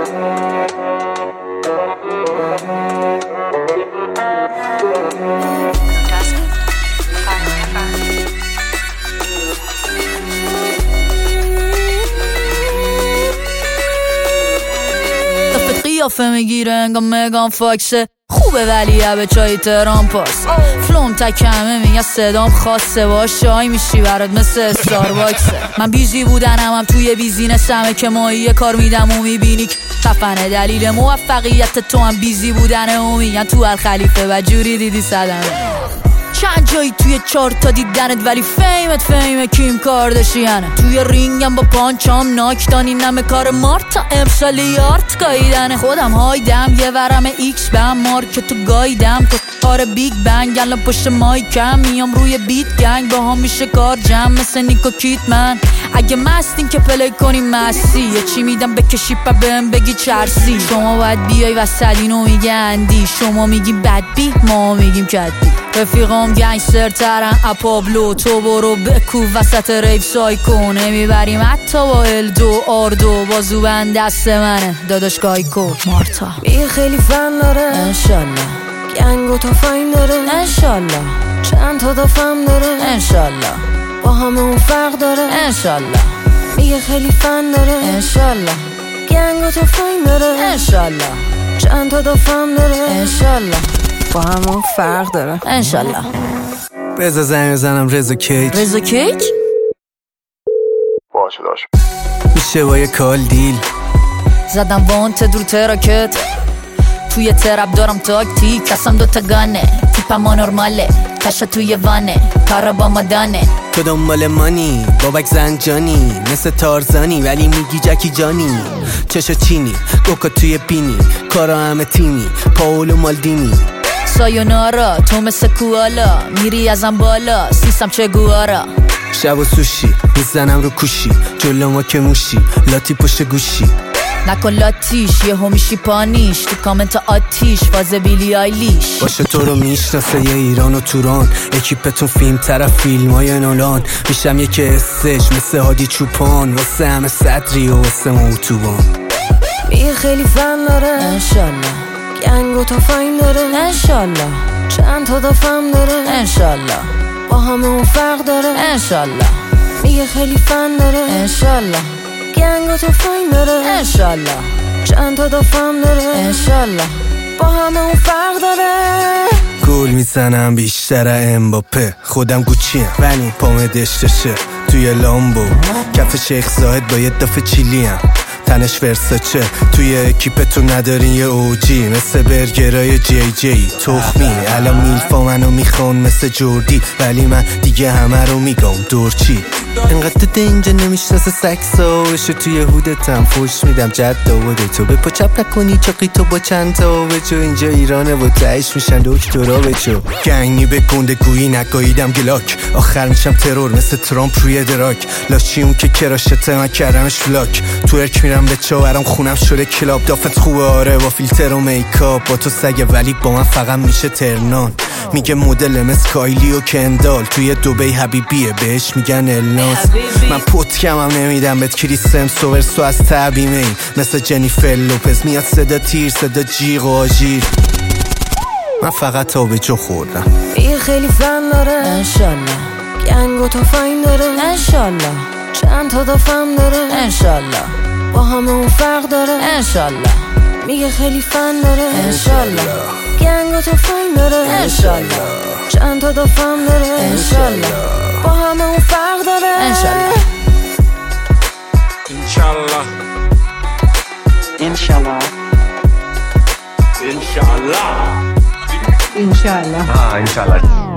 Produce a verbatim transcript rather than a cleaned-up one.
قیافه میگیره انگاه مگان فاکسه خوبه ولی به چای تهران پاس فلوم تکمه میگه صدام خاصه باش شای میشی برات مثل استارباکسه من بیزی بودنم هم توی بیزینسمه که ماهی کار میدم و میبینی که خفنه دلیل موفقیت تو هم بیزی بودنه و میگن تو هر خلیفه و جوری دیدی صدمه چند جایی توی چارت تا دیدنت ولی فیمت فیم کیم کاردشیانه توی رینگم با پانچام ناکتانی نمه کار مارت تا امسال یارت گاییدنه خودم هایدم یه ورم ایکس به هم مارکتو گایدم تو کار بیگ بنگ الان پشت مایکم میام روی بیت گنگ با هم میشه کار جمع مثل نیکو کیتمن اگه مستین که پلی کنیم مستی یه چی میدم بکشی پا بهم بگی چرسی شما باید بیای وسط اینو میگه اندی شما میگی بد بی ما میگیم کد بی رفیقام گنگستر ترن اپابلو تو برو بکو وسط ریف سایکو نمیبریم حتی با الدو آردو بازو بند دست منه داداش گایکو مارتا یه خیلی فن داره انشالله گنگ و تفنگ داره انشالله چند تا دفم داره انشالله با همه اون فرق داره انشالله میگه خیلی فن داره انشالله گنگ و تفنگ داره انشالله چند تا دفم داره انشالله با همه اون فرق داره انشالله بذار زنگ بزنم رضا کیک رضا کیک؟ باشه داشت میشه با یه کال دیل زدم وانت رو تراکت توی ترپ دارم تاکتیک کسم دوتا گانه تیپم نرماله کشا توی وانه کارا با مدانه تو دنبال مانی بابک زنجانی مثل تارزانی ولی میگی جکی جانی چشا چینی گوکا توی بینی کارا همه تیمی پاولو مالدینی سایونارا تو مثل کوالا میری ازم بالا سیستم چه گوارا شب و سوشی میزنم رو کوشی جلو ما که موشی لاتی پشت گوشی نکن لاتیش یه همیشی پانیش تو کامنت آتیش فاز بیلی آیلیش باشه تو رو میشناسه یه ایران و توران اکیپتون فیلم طرف فیلم های نولان میشم یکی استش مثل هادی چوپان واسه همه صدری و واسه ما اتوبان میگه خیلی فن داره انشالله گنگ و تفنگ داره انشالله چند تا دفم داره انشالله با همه اون فرق داره انشالله میگه خیلی فن داره انشالله گنگ و تفنگ داره انشالله چند تا دفم داره انشالله با همه اون فرق داره گل میزنم بیشتر امباپه خودم گوچیم ولی پام دشتشه توی لامبو کف شیخ زاهد با یه دفعه چیلیم تنش ورساچه توی اکیپتون ندارین یه اوجی مثل برگرای جی جی تخمی الان میلفا منو میخوان مثل جوردی ولی من دیگه همه رو میگم دورچی انقدر ده اینجا نمیشناسه سکسا بشه توی هودتم فوش میدم جد داوده تو به پا چپ نکنی چاقی تو با چند تا بچو اینجا ایرانه و تایش میشن دکترا بچو گنگی به گنده گویی نگاهیدم گلاک آخر میشم ترور مثل ترامپ روی دراک لاشی اون که کراشته من کردمش فلاک تو ارک میرم به چاورم خونم شده کلاب دافت خوبه آره با فیلتر و میکاپ با تو سگه ولی با من فقط میشه ترنان میگه مدل مثل کایلی و کندال توی دبی حبیبیه بهش میگن الناس من پتکم هم نمیدم بهت کریستم سوورسو از تعبیمه ای مثل جنیفر لوپز میاد صدا تیر صدا جیغ و آژیر من فقط آبجو خوردم یه خیلی فن داره انشالله گنگ و تفنگ داره انشالله چند تا دفم داره انشالله با همه اون فرق داره انشالله میگه خیلی فن داره انشالله گنگ و تفنگ داره انشالله چند تا دفم داره انشالله با همه اون فرق داره انشالله انشالله انشالله انشالله انشالله ها انشالله